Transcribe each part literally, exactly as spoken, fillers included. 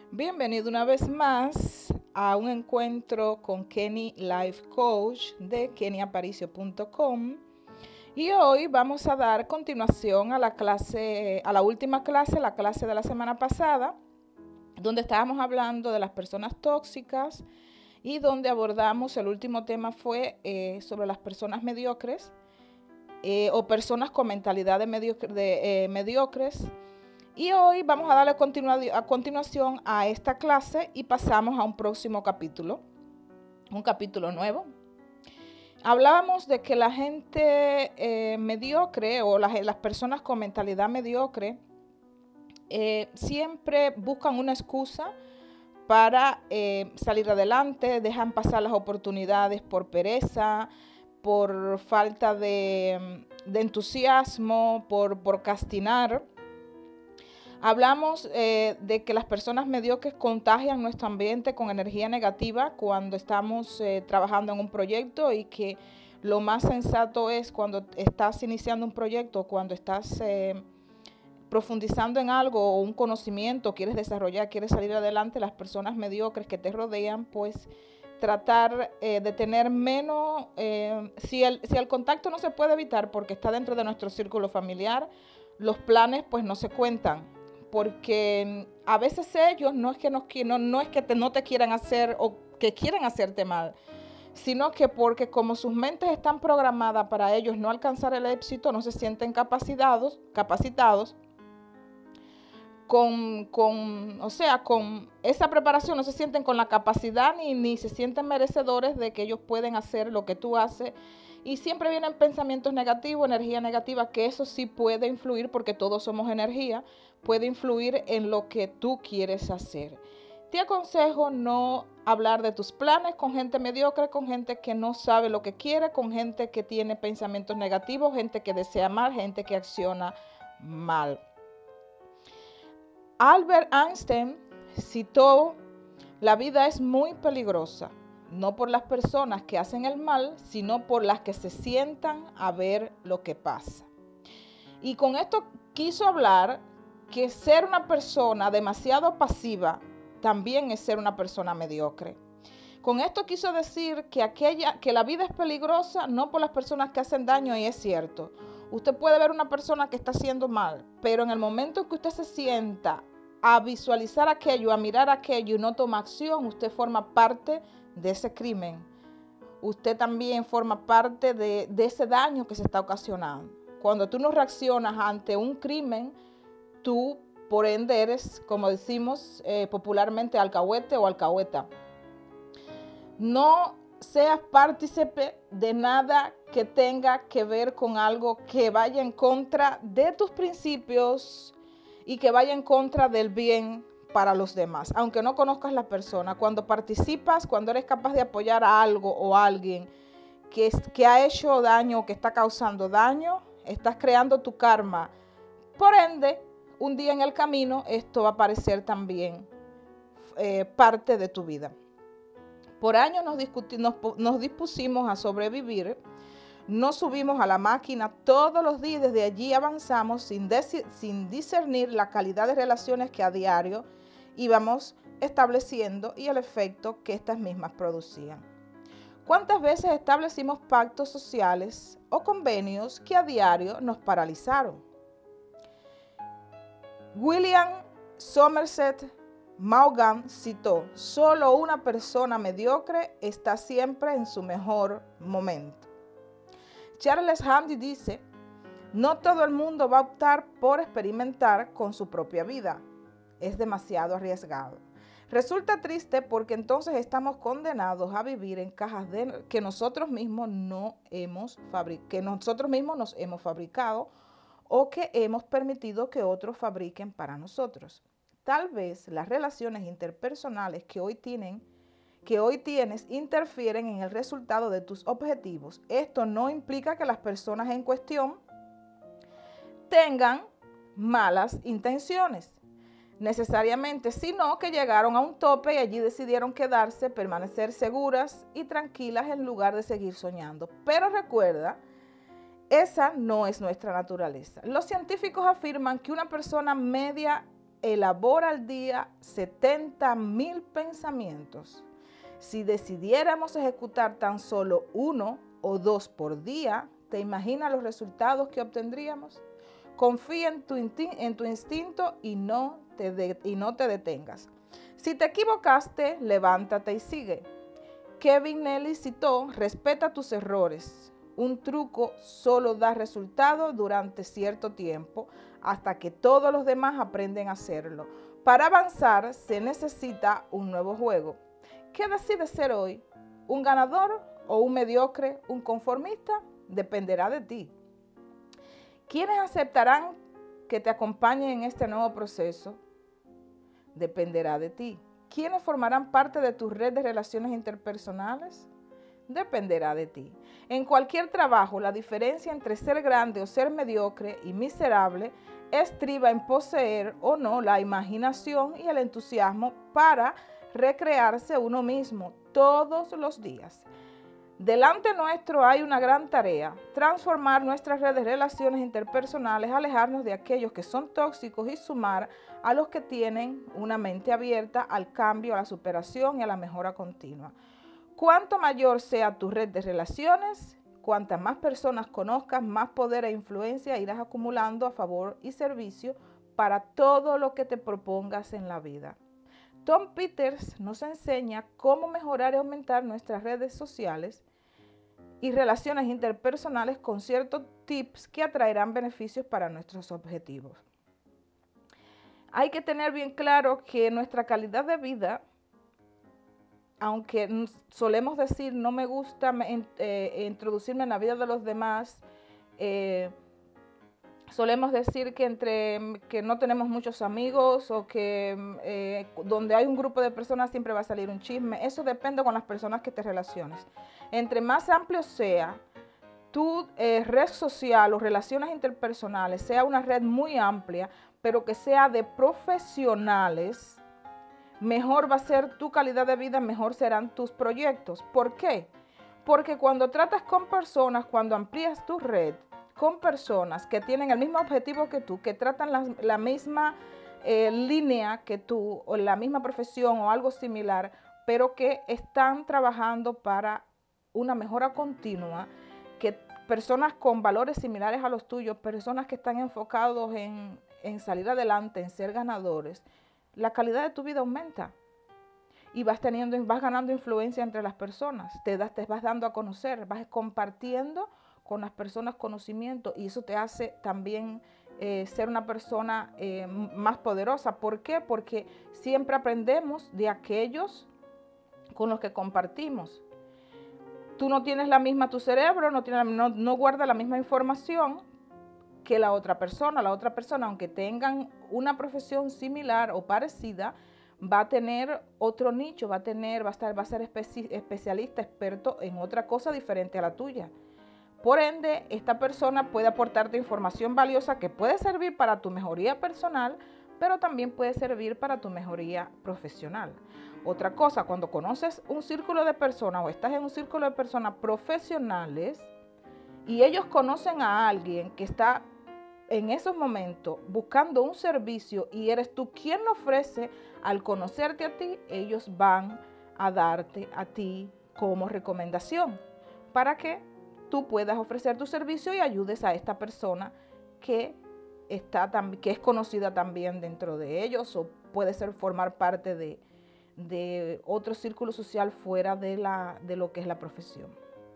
Bienvenido una vez más a un encuentro con Kenny Life Coach de kenny aparicio punto com y hoy vamos a dar continuación a la clase, a la última clase, la clase de la semana pasada, donde estábamos hablando de las personas tóxicas y donde abordamos, el último tema fue eh, sobre las personas mediocres eh, o personas con mentalidad de, mediocre, de eh, mediocres. Y hoy vamos a darle continua a continuación a esta clase y pasamos a un próximo capítulo, un capítulo nuevo. Hablábamos de que la gente eh, mediocre o las, las personas con mentalidad mediocre eh, siempre buscan una excusa para eh, salir adelante, dejan pasar las oportunidades por pereza, por falta de, de entusiasmo, por procrastinar. Hablamos eh, de que las personas mediocres contagian nuestro ambiente con energía negativa cuando estamos eh, trabajando en un proyecto y que lo más sensato es cuando estás iniciando un proyecto, cuando estás eh, profundizando en algo o un conocimiento, quieres desarrollar, quieres salir adelante, las personas mediocres que te rodean, pues tratar eh, de tener menos, eh, si, el, si el contacto no se puede evitar porque está dentro de nuestro círculo familiar, los planes pues no se cuentan porque a veces ellos no es que, no, no, no es que te, no te quieran hacer o que quieran hacerte mal, sino que porque como sus mentes están programadas para ellos no alcanzar el éxito, no se sienten capacitados, capacitados con, con, o sea, con esa preparación, no se sienten con la capacidad ni, ni se sienten merecedores de que ellos pueden hacer lo que tú haces. Y siempre vienen pensamientos negativos, energía negativa, que eso sí puede influir, porque todos somos energía, puede influir en lo que tú quieres hacer. Te aconsejo no hablar de tus planes con gente mediocre, con gente que no sabe lo que quiere, con gente que tiene pensamientos negativos, gente que desea mal, gente que acciona mal. Albert Einstein citó: la vida es muy peligrosa, no por las personas que hacen el mal, sino por las que se sientan a ver lo que pasa. Y con esto quiso hablar que ser una persona demasiado pasiva también es ser una persona mediocre. Con esto quiso decir que, aquella, que la vida es peligrosa no por las personas que hacen daño, y es cierto. Usted puede ver una persona que está haciendo mal, pero en el momento en que usted se sienta a visualizar aquello, a mirar aquello y no toma acción, usted forma parte de ese crimen. Usted también forma parte de, de ese daño que se está ocasionando. Cuando tú no reaccionas ante un crimen, tú por ende eres, como decimos eh, popularmente, alcahuete o alcahueta. No seas partícipe de nada que tenga que ver con algo que vaya en contra de tus principios y que vaya en contra del bien para los demás, aunque no conozcas la persona. Cuando participas, cuando eres capaz de apoyar a algo o a alguien que, es, que ha hecho daño o que está causando daño, estás creando tu karma. Por ende, un día en el camino, esto va a parecer también eh, parte de tu vida. Por años nos, nos, nos dispusimos a sobrevivir, nos subimos a la máquina todos los días y desde allí avanzamos sin, sin discernir la calidad de relaciones que a diario íbamos estableciendo y el efecto que estas mismas producían. ¿Cuántas veces establecimos pactos sociales o convenios que a diario nos paralizaron? William Somerset Maugham citó: solo una persona mediocre está siempre en su mejor momento. Charles Hamdy dice: no todo el mundo va a optar por experimentar con su propia vida. Es demasiado arriesgado. Resulta triste porque entonces estamos condenados a vivir en cajas de, que, nosotros mismos no hemos que nosotros mismos nos hemos fabricado o que hemos permitido que otros fabriquen para nosotros. Tal vez las relaciones interpersonales que hoy tienen, que hoy tienes interfieren en el resultado de tus objetivos. Esto no implica que las personas en cuestión tengan malas intenciones necesariamente, sino que llegaron a un tope y allí decidieron quedarse, permanecer seguras y tranquilas en lugar de seguir soñando. Pero recuerda, esa no es nuestra naturaleza. Los científicos afirman que una persona media elabora al día setenta mil pensamientos. Si decidiéramos ejecutar tan solo uno o dos por día, ¿te imaginas los resultados que obtendríamos? Confía en tu, en tu instinto y no, te de, y no te detengas. Si te equivocaste, levántate y sigue. Kevin Nelly citó: respeta tus errores. Un truco solo da resultado durante cierto tiempo, hasta que todos los demás aprenden a hacerlo. Para avanzar se necesita un nuevo juego. ¿Qué decides ser hoy? ¿Un ganador o un mediocre, un conformista? Dependerá de ti. ¿Quiénes aceptarán que te acompañen en este nuevo proceso? Dependerá de ti. ¿Quiénes formarán parte de tu red de relaciones interpersonales? Dependerá de ti. En cualquier trabajo, la diferencia entre ser grande o ser mediocre y miserable estriba en poseer o no la imaginación y el entusiasmo para recrearse uno mismo todos los días. Delante nuestro hay una gran tarea: transformar nuestras redes de relaciones interpersonales, alejarnos de aquellos que son tóxicos y sumar a los que tienen una mente abierta al cambio, a la superación y a la mejora continua. Cuanto mayor sea tu red de relaciones, cuantas más personas conozcas, más poder e influencia irás acumulando a favor y servicio para todo lo que te propongas en la vida. Tom Peters nos enseña cómo mejorar y aumentar nuestras redes sociales y relaciones interpersonales con ciertos tips que atraerán beneficios para nuestros objetivos. Hay que tener bien claro que nuestra calidad de vida, aunque solemos decir no me gusta eh, introducirme en la vida de los demás, eh, solemos decir que entre que no tenemos muchos amigos o que eh, donde hay un grupo de personas siempre va a salir un chisme. Eso depende con las personas que te relaciones. Entre más amplio sea tu eh, red social o relaciones interpersonales, sea una red muy amplia, pero que sea de profesionales, mejor va a ser tu calidad de vida, mejor serán tus proyectos. ¿Por qué? Porque cuando tratas con personas, cuando amplías tu red con personas que tienen el mismo objetivo que tú, que tratan la, la misma eh, línea que tú, o la misma profesión o algo similar, pero que están trabajando para una mejora continua, que personas con valores similares a los tuyos, personas que están enfocados en, en salir adelante, en ser ganadores, la calidad de tu vida aumenta y vas teniendo, vas ganando influencia entre las personas, te, das, te vas dando a conocer, vas compartiendo con las personas conocimiento y eso te hace también eh, ser una persona eh, más poderosa. ¿Por qué? Porque siempre aprendemos de aquellos con los que compartimos. Tú no tienes la misma, tu cerebro no, tiene, no, no guarda la misma información que la otra persona. La otra persona, aunque tengan una profesión similar o parecida, va a tener otro nicho, va a tener, va a estar, va a ser especi especialista, experto en otra cosa diferente a la tuya. Por ende, esta persona puede aportarte información valiosa que puede servir para tu mejoría personal, pero también puede servir para tu mejoría profesional. Otra cosa, cuando conoces un círculo de personas o estás en un círculo de personas profesionales y ellos conocen a alguien que está en esos momentos buscando un servicio y eres tú quien lo ofrece, al conocerte a ti, ellos van a darte a ti como recomendación para que tú puedas ofrecer tu servicio y ayudes a esta persona que, está, que es conocida también dentro de ellos o puede ser formar parte de, de otro círculo social fuera de, la, de lo que es la profesión.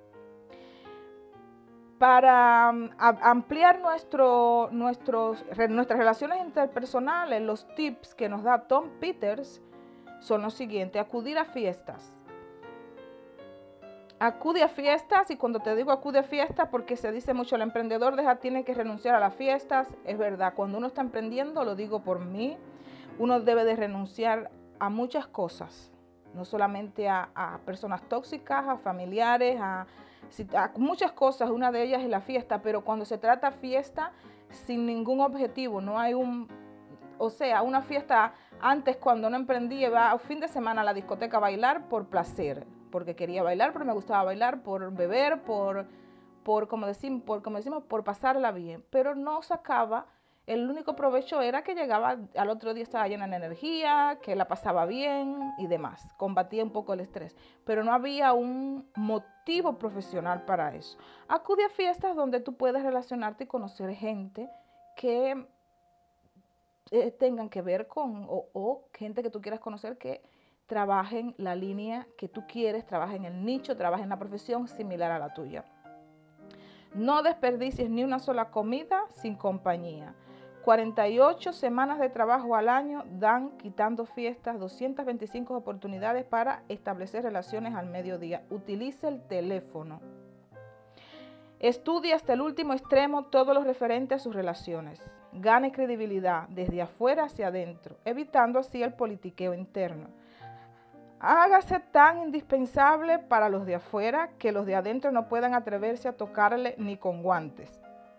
Para um, ampliar nuestro, nuestros, nuestras relaciones interpersonales, los tips que nos da Tom Peters son los siguientes: acudir a fiestas. Acude a fiestas, y cuando te digo acude a fiestas, porque se dice mucho el emprendedor deja, tiene que renunciar a las fiestas. Es verdad, cuando uno está emprendiendo, lo digo por mí, uno debe de renunciar a muchas cosas, no solamente a, a personas tóxicas, a familiares, a, a muchas cosas. Una de ellas es la fiesta, pero cuando se trata fiesta sin ningún objetivo, no hay un, o sea, una fiesta. Antes, cuando no emprendí, iba a fin de semana a la discoteca a bailar por placer, porque quería bailar, pero me gustaba bailar, por beber, por, por, como decimos, por, como decimos, por pasarla bien, pero no sacaba el único provecho era que llegaba al otro día, estaba llena de energía, que la pasaba bien y demás, combatía un poco el estrés, pero no había un motivo profesional para eso. Acude a fiestas donde tú puedes relacionarte y conocer gente que eh, tengan que ver con, o, o gente que tú quieras conocer que trabajen la línea que tú quieres, trabajen en el nicho, trabajen en la profesión similar a la tuya. No desperdicies ni una sola comida sin compañía. cuarenta y ocho semanas de trabajo al año dan, quitando fiestas, doscientas veinticinco oportunidades para establecer relaciones al mediodía. Utilice el teléfono. Estudie hasta el último extremo todo lo referente a sus relaciones. Gane credibilidad desde afuera hacia adentro, evitando así el politiqueo interno. Hágase tan indispensable para los de afuera que los de adentro no puedan atreverse a tocarle ni con guantes.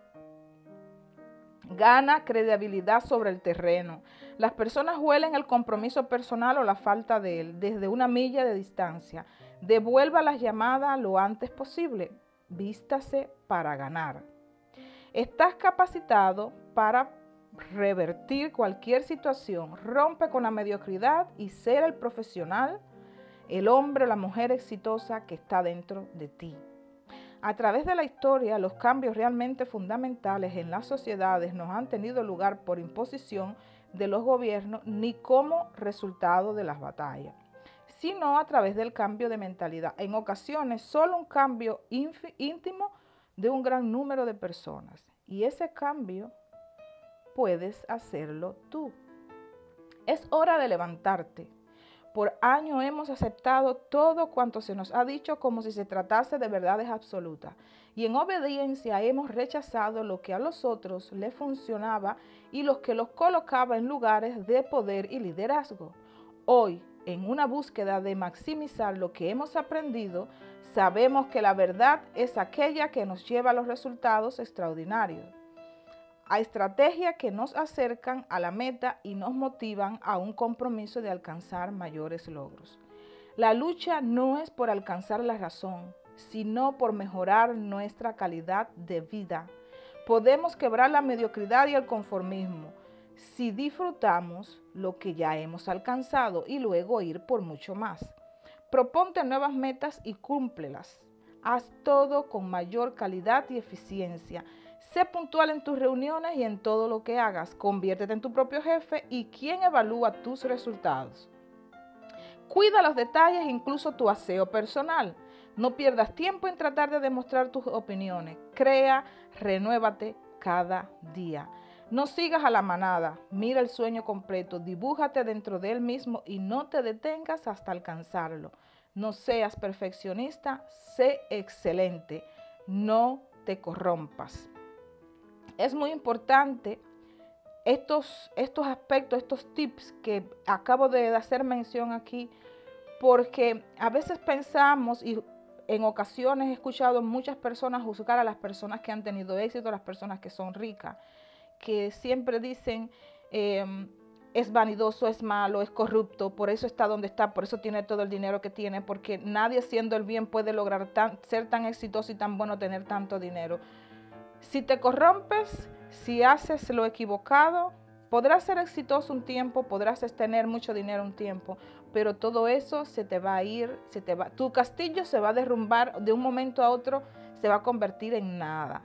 Gana credibilidad sobre el terreno. Las personas huelen el compromiso personal o la falta de él desde una milla de distancia. Devuelva las llamadas lo antes posible. Vístase para ganar. Estás capacitado para revertir cualquier situación. Rompe con la mediocridad y ser el profesional, el hombre o la mujer exitosa que está dentro de ti. A través de la historia, los cambios realmente fundamentales en las sociedades no han tenido lugar por imposición de los gobiernos ni como resultado de las batallas, sino a través del cambio de mentalidad. En ocasiones, solo un cambio íntimo de un gran número de personas. Y ese cambio puedes hacerlo tú. Es hora de levantarte. Por años hemos aceptado todo cuanto se nos ha dicho como si se tratase de verdades absolutas. Y en obediencia hemos rechazado lo que a los otros les funcionaba y los que los colocaba en lugares de poder y liderazgo. Hoy, en una búsqueda de maximizar lo que hemos aprendido, sabemos que la verdad es aquella que nos lleva a los resultados extraordinarios, a estrategias que nos acercan a la meta y nos motivan a un compromiso de alcanzar mayores logros. La lucha no es por alcanzar la razón, sino por mejorar nuestra calidad de vida. Podemos quebrar la mediocridad y el conformismo si disfrutamos lo que ya hemos alcanzado y luego ir por mucho más. Proponte nuevas metas y cúmplelas. Haz todo con mayor calidad y eficiencia. Sé puntual en tus reuniones y en todo lo que hagas. Conviértete en tu propio jefe y quien evalúa tus resultados. Cuida los detalles, incluso tu aseo personal. No pierdas tiempo en tratar de demostrar tus opiniones. Crea, renuévate cada día. No sigas a la manada, mira el sueño completo, dibújate dentro de él mismo y no te detengas hasta alcanzarlo. No seas perfeccionista, sé excelente, no te corrompas. Es muy importante estos, estos aspectos, estos tips que acabo de hacer mención aquí, porque a veces pensamos y en ocasiones he escuchado muchas personas juzgar a las personas que han tenido éxito, a las personas que son ricas, que siempre dicen eh, es vanidoso, es malo, es corrupto, por eso está donde está, por eso tiene todo el dinero que tiene, porque nadie haciendo el bien puede lograr tan, ser tan exitoso y tan bueno, tener tanto dinero. Si te corrompes, si haces lo equivocado, podrás ser exitoso un tiempo, podrás tener mucho dinero un tiempo, pero todo eso se te va a ir, se te va, tu castillo se va a derrumbar de un momento a otro, se va a convertir en nada.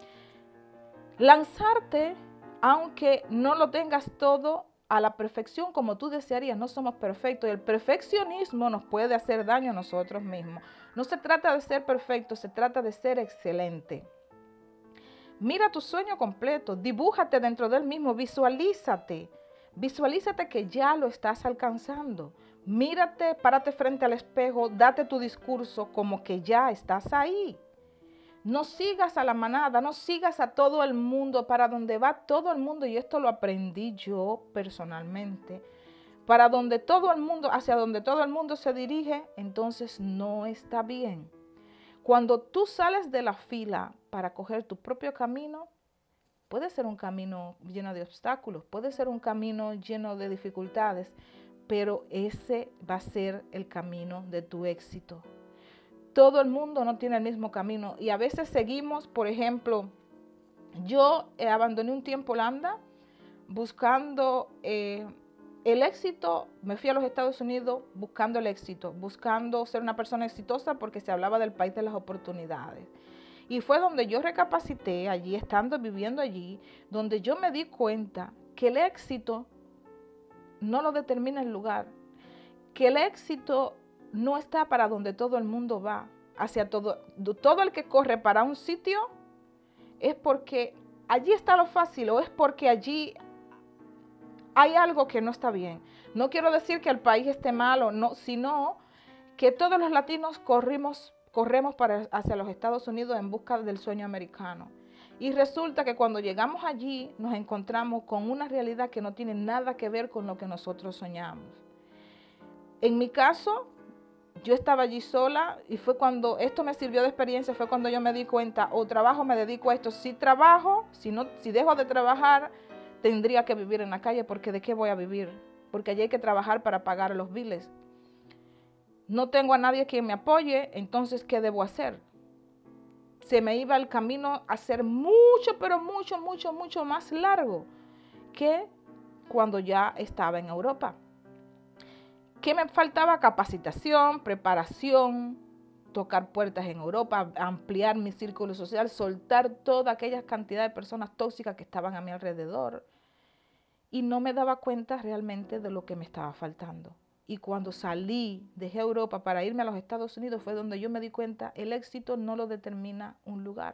Lanzarte, aunque no lo tengas todo a la perfección como tú desearías, no somos perfectos y el perfeccionismo nos puede hacer daño a nosotros mismos. No se trata de ser perfecto, se trata de ser excelente. Mira tu sueño completo, dibújate dentro del mismo, visualízate, visualízate que ya lo estás alcanzando. Mírate, párate frente al espejo, date tu discurso como que ya estás ahí. No sigas a la manada, no sigas a todo el mundo, para donde va todo el mundo, y esto lo aprendí yo personalmente. Para donde todo el mundo, hacia donde todo el mundo se dirige, entonces no está bien. Cuando tú sales de la fila para coger tu propio camino, puede ser un camino lleno de obstáculos, puede ser un camino lleno de dificultades, pero ese va a ser el camino de tu éxito. Todo el mundo no tiene el mismo camino y a veces seguimos, por ejemplo, yo eh, abandoné un tiempo Holanda buscando eh, el éxito. Me fui a los Estados Unidos buscando el éxito, buscando ser una persona exitosa porque se hablaba del país de las oportunidades. Y fue donde yo recapacité allí, estando viviendo allí, donde yo me di cuenta que el éxito no lo determina el lugar, que el éxito no está para donde todo el mundo va, hacia todo, todo el que corre para un sitio es porque allí está lo fácil o es porque allí hay algo que no está bien. No quiero decir que el país esté malo, no, sino que todos los latinos corrimos, corremos para, hacia los Estados Unidos en busca del sueño americano. Y resulta que cuando llegamos allí nos encontramos con una realidad que no tiene nada que ver con lo que nosotros soñamos. En mi caso, yo estaba allí sola y fue cuando esto me sirvió de experiencia, fue cuando yo me di cuenta, o trabajo, me dedico a esto. Si trabajo, si, no, si dejo de trabajar, tendría que vivir en la calle, porque ¿de qué voy a vivir? Porque allí hay que trabajar para pagar los biles. No tengo a nadie quien me apoye, entonces ¿qué debo hacer? Se me iba el camino a ser mucho, pero mucho, mucho, mucho más largo que cuando ya estaba en Europa. ¿Qué me faltaba? Capacitación, preparación, tocar puertas en Europa, ampliar mi círculo social, soltar toda aquella cantidad de personas tóxicas que estaban a mi alrededor. Y no me daba cuenta realmente de lo que me estaba faltando. Y cuando salí, dejé Europa para irme a los Estados Unidos, fue donde yo me di cuenta, el éxito no lo determina un lugar.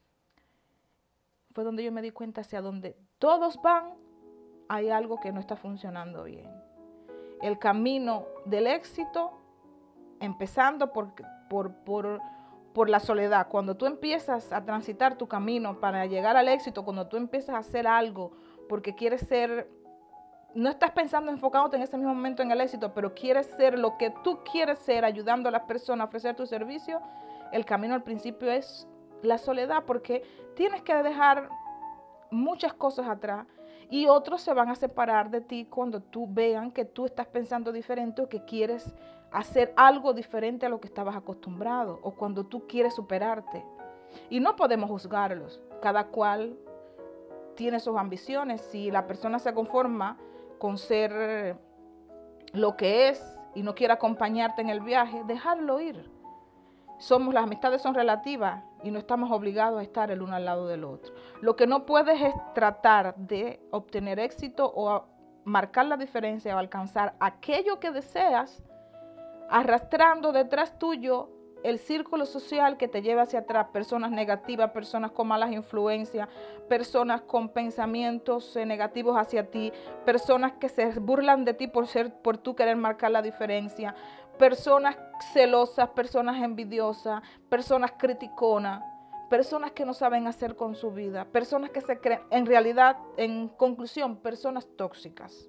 Fue donde yo me di cuenta, hacia donde todos van, hay algo que no está funcionando bien. El camino del éxito, empezando por, por, por, por la soledad. Cuando tú empiezas a transitar tu camino para llegar al éxito, cuando tú empiezas a hacer algo porque quieres ser, no estás pensando enfocándote en ese mismo momento en el éxito, pero quieres ser lo que tú quieres ser, ayudando a las personas a ofrecer tu servicio, el camino al principio es la soledad, porque tienes que dejar muchas cosas atrás. Y otros se van a separar de ti cuando tú vean que tú estás pensando diferente o que quieres hacer algo diferente a lo que estabas acostumbrado, o cuando tú quieres superarte. Y no podemos juzgarlos. Cada cual tiene sus ambiciones. Si la persona se conforma con ser lo que es y no quiere acompañarte en el viaje, dejarlo ir. Somos, las amistades son relativas y no estamos obligados a estar el uno al lado del otro. Lo que no puedes es tratar de obtener éxito o marcar la diferencia o alcanzar aquello que deseas, arrastrando detrás tuyo el círculo social que te lleva hacia atrás, personas negativas, personas con malas influencias, personas con pensamientos eh, negativos hacia ti, personas que se burlan de ti por ser, por tú querer marcar la diferencia, personas celosas, personas envidiosas, personas criticonas, personas que no saben hacer con su vida, personas que se creen, en realidad, en conclusión, personas tóxicas.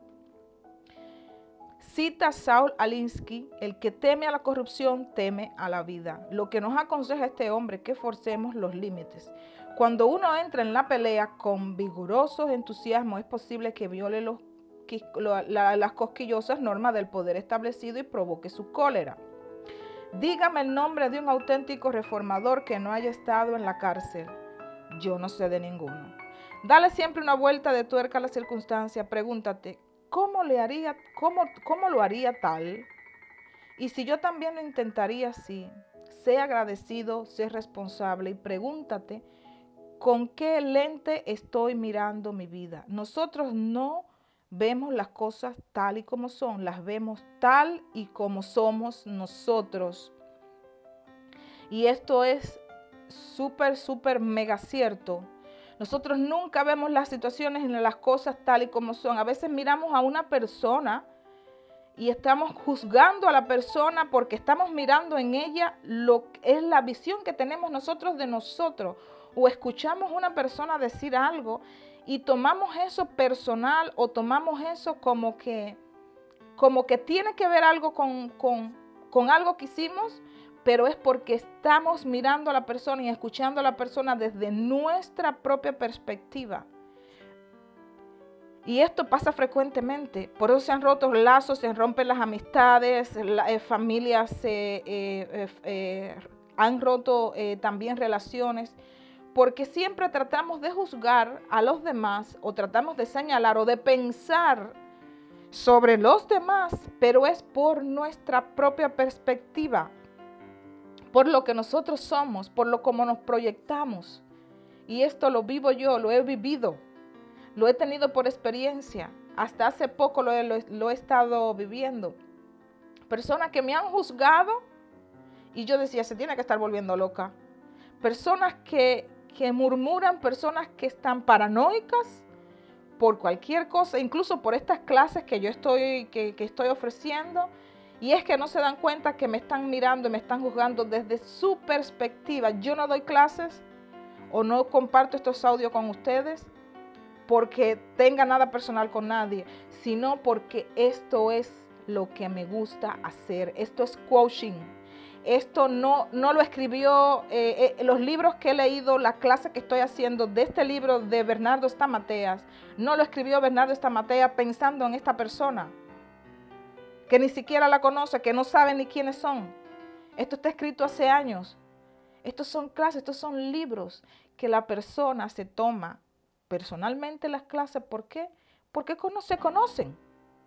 Cita Saul Alinsky: el que teme a la corrupción teme a la vida. Lo que nos aconseja este hombre es que forcemos los límites. Cuando uno entra en la pelea con vigorosos entusiasmos, es posible que viole los, la, las cosquillosas normas del poder establecido y provoque su cólera. Dígame el nombre de un auténtico reformador que no haya estado en la cárcel. Yo no sé de ninguno. Dale siempre una vuelta de tuerca a la circunstancia. Pregúntate, ¿cómo le haría, cómo, cómo lo haría tal? Y si yo también lo intentaría así, sé agradecido, sé responsable y pregúntate, ¿con qué lente estoy mirando mi vida? Nosotros no vemos las cosas tal y como son, las vemos tal y como somos nosotros. Y esto es súper, súper mega cierto. Nosotros nunca vemos las situaciones ni las cosas tal y como son. A veces miramos a una persona y estamos juzgando a la persona porque estamos mirando en ella lo que es la visión que tenemos nosotros de nosotros. O escuchamos a una persona decir algo y tomamos eso personal o tomamos eso como que, como que tiene que ver algo con, con, con algo que hicimos, pero es porque estamos mirando a la persona y escuchando a la persona desde nuestra propia perspectiva. Y esto pasa frecuentemente, por eso se han roto lazos, se rompen las amistades, las eh, familias eh, eh, eh, han roto eh, también relaciones, porque siempre tratamos de juzgar a los demás o tratamos de señalar o de pensar sobre los demás, pero es por nuestra propia perspectiva, por lo que nosotros somos, por lo como nos proyectamos. Y esto lo vivo yo, lo he vivido, lo he tenido por experiencia. Hasta hace poco lo he, lo, lo he estado viviendo. Personas que me han juzgado y yo decía, se tiene que estar volviendo loca. Personas que, que murmuran, personas que están paranoicas por cualquier cosa, incluso por estas clases que yo estoy, que, que estoy ofreciendo. Y es que no se dan cuenta que me están mirando y me están juzgando desde su perspectiva. Yo no doy clases o no comparto estos audios con ustedes porque tenga nada personal con nadie, sino porque esto es lo que me gusta hacer. Esto es coaching. Esto no, no lo escribió, eh, eh, los libros que he leído, la clase que estoy haciendo de este libro de Bernardo Stamateas, no lo escribió Bernardo Stamateas pensando en esta persona, que ni siquiera la conoce, que no sabe ni quiénes son. Esto está escrito hace años. Estos son clases, estos son libros que la persona se toma personalmente las clases. ¿Por qué? Porque se conocen.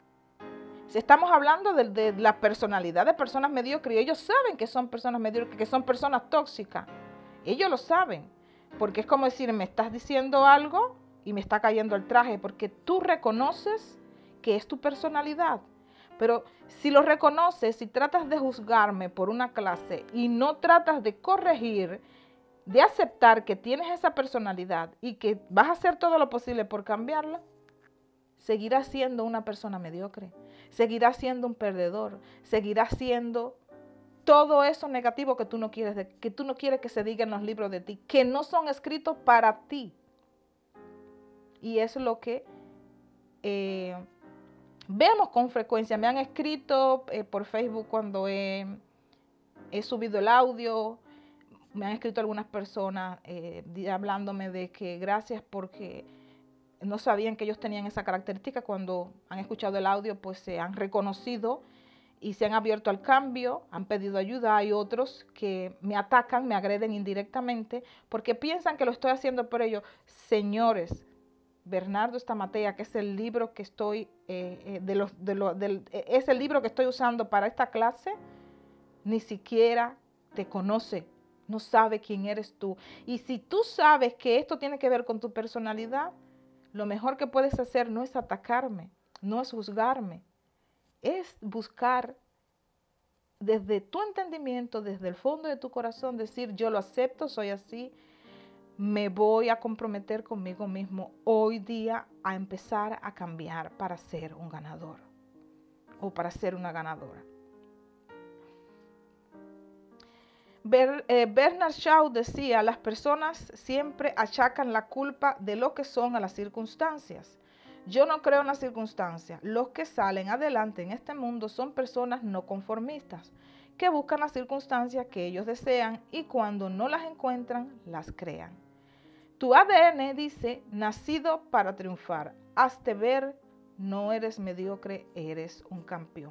Si estamos hablando de, de la personalidad de personas mediocres, ellos saben que son personas mediocres, que son personas tóxicas. Ellos lo saben. Porque es como decir, me estás diciendo algo y me está cayendo el traje, porque tú reconoces que es tu personalidad. Pero si lo reconoces, si tratas de juzgarme por una clase y no tratas de corregir, de aceptar que tienes esa personalidad y que vas a hacer todo lo posible por cambiarla, seguirás siendo una persona mediocre, seguirás siendo un perdedor, seguirás siendo todo eso negativo que tú no quieres, que tú no quieres que se diga en los libros de ti, que no son escritos para ti. Y eso es lo que eh, vemos con frecuencia. Me han escrito eh, por Facebook cuando he, he subido el audio. Me han escrito algunas personas eh, hablándome de que gracias porque no sabían que ellos tenían esa característica. Cuando han escuchado el audio, pues se han reconocido y se han abierto al cambio, han pedido ayuda. Hay otros que me atacan, me agreden indirectamente porque piensan que lo estoy haciendo por ellos. Señores, Bernardo Stamateas, que es el libro que estoy, eh, eh, de los, de lo, del, eh, es el libro que estoy usando para esta clase, ni siquiera te conoce, no sabe quién eres tú. Y si tú sabes que esto tiene que ver con tu personalidad, lo mejor que puedes hacer no es atacarme, no es juzgarme, es buscar desde tu entendimiento, desde el fondo de tu corazón, decir yo lo acepto, soy así, me voy a comprometer conmigo mismo hoy día a empezar a cambiar para ser un ganador o para ser una ganadora. Ber, eh, Bernard Shaw decía, las personas siempre achacan la culpa de lo que son a las circunstancias. Yo no creo en las circunstancias. Los que salen adelante en este mundo son personas no conformistas, que buscan las circunstancias que ellos desean y cuando no las encuentran, las crean. Tu A D N dice, nacido para triunfar. Hazte ver, no eres mediocre, eres un campeón.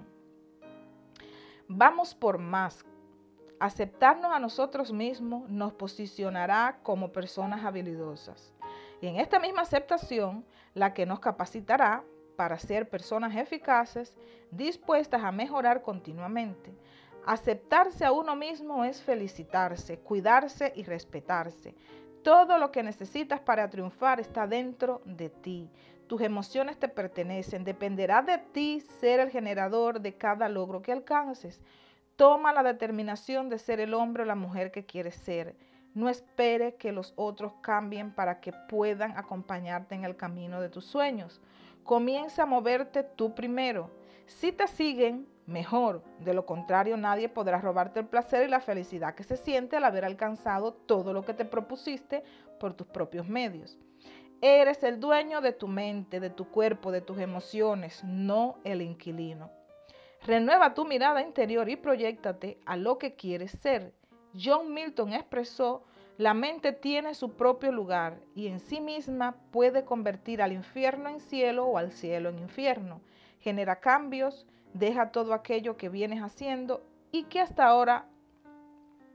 Vamos por más. Aceptarnos a nosotros mismos nos posicionará como personas habilidosas. Y en esta misma aceptación, la que nos capacitará para ser personas eficaces, dispuestas a mejorar continuamente. Aceptarse a uno mismo es felicitarse, cuidarse y respetarse. Todo lo que necesitas para triunfar está dentro de ti. Tus emociones te pertenecen. Dependerá de ti ser el generador de cada logro que alcances. Toma la determinación de ser el hombre o la mujer que quieres ser. No espere que los otros cambien para que puedan acompañarte en el camino de tus sueños. Comienza a moverte tú primero. Si te siguen, mejor. De lo contrario, nadie podrá robarte el placer y la felicidad que se siente al haber alcanzado todo lo que te propusiste por tus propios medios. Eres el dueño de tu mente, de tu cuerpo, de tus emociones, no el inquilino. Renueva tu mirada interior y proyéctate a lo que quieres ser. John Milton expresó, la mente tiene su propio lugar y en sí misma puede convertir al infierno en cielo o al cielo en infierno. Genera cambios, deja todo aquello que vienes haciendo y que hasta ahora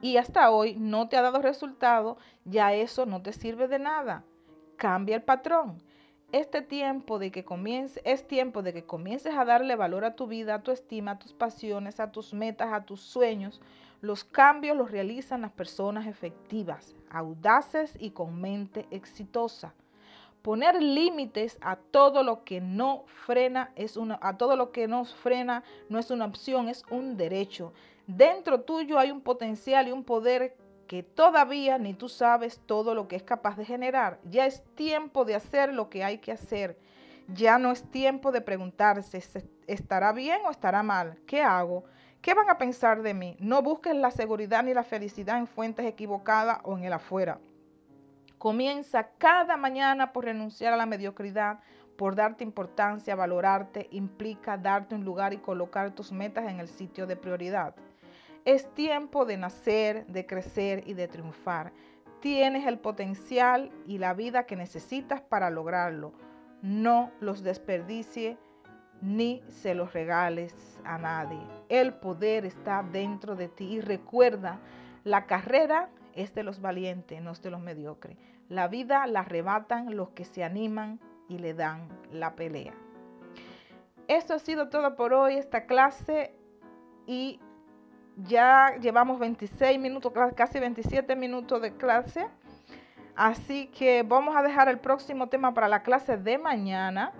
y hasta hoy no te ha dado resultado, ya eso no te sirve de nada. Cambia el patrón. Este tiempo de que comience, es tiempo de que comiences a darle valor a tu vida, a tu estima, a tus pasiones, a tus metas, a tus sueños. Los cambios los realizan las personas efectivas, audaces y con mente exitosa. Poner límites a todo lo que no frena es una, a todo lo que nos frena no es una opción, es un derecho. Dentro tuyo hay un potencial y un poder que todavía ni tú sabes todo lo que es capaz de generar. Ya es tiempo de hacer lo que hay que hacer. Ya no es tiempo de preguntarse, ¿estará bien o estará mal? ¿Qué hago? ¿Qué van a pensar de mí? No busques la seguridad ni la felicidad en fuentes equivocadas o en el afuera. Comienza cada mañana por renunciar a la mediocridad, por darte importancia, valorarte, implica darte un lugar y colocar tus metas en el sitio de prioridad. Es tiempo de nacer, de crecer y de triunfar. Tienes el potencial y la vida que necesitas para lograrlo. No los desperdicie ni se los regales a nadie. El poder está dentro de ti y recuerda, la carrera es de los valientes, no es de los mediocres. La vida la arrebatan los que se animan y le dan la pelea. Esto ha sido todo por hoy, esta clase, y ya llevamos veintiséis minutos, casi veintisiete minutos de clase. Así que vamos a dejar el próximo tema para la clase de mañana.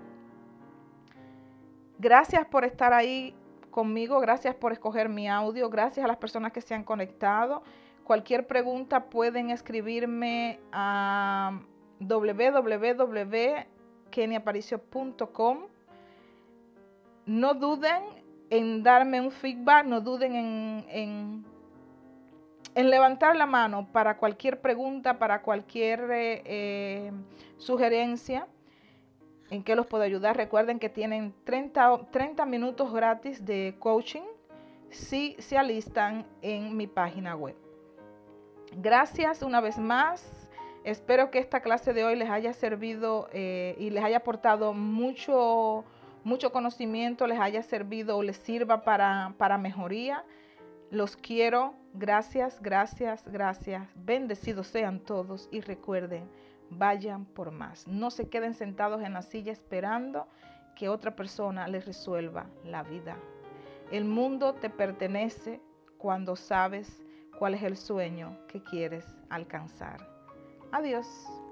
Gracias por estar ahí conmigo, gracias por escoger mi audio, gracias a las personas que se han conectado. Cualquier pregunta pueden escribirme a w w w punto kenia aparicio punto com. No duden en darme un feedback, no duden en, en, en levantar la mano para cualquier pregunta, para cualquier eh, eh, sugerencia. ¿En qué los puedo ayudar? Recuerden que tienen treinta, treinta minutos gratis de coaching si se alistan en mi página web. Gracias una vez más. Espero que esta clase de hoy les haya servido eh, y les haya aportado mucho, mucho conocimiento, les haya servido o les sirva para, para mejoría. Los quiero. Gracias, gracias, gracias. Bendecidos sean todos y recuerden, vayan por más. No se queden sentados en la silla esperando que otra persona les resuelva la vida. El mundo te pertenece cuando sabes cuál es el sueño que quieres alcanzar. Adiós.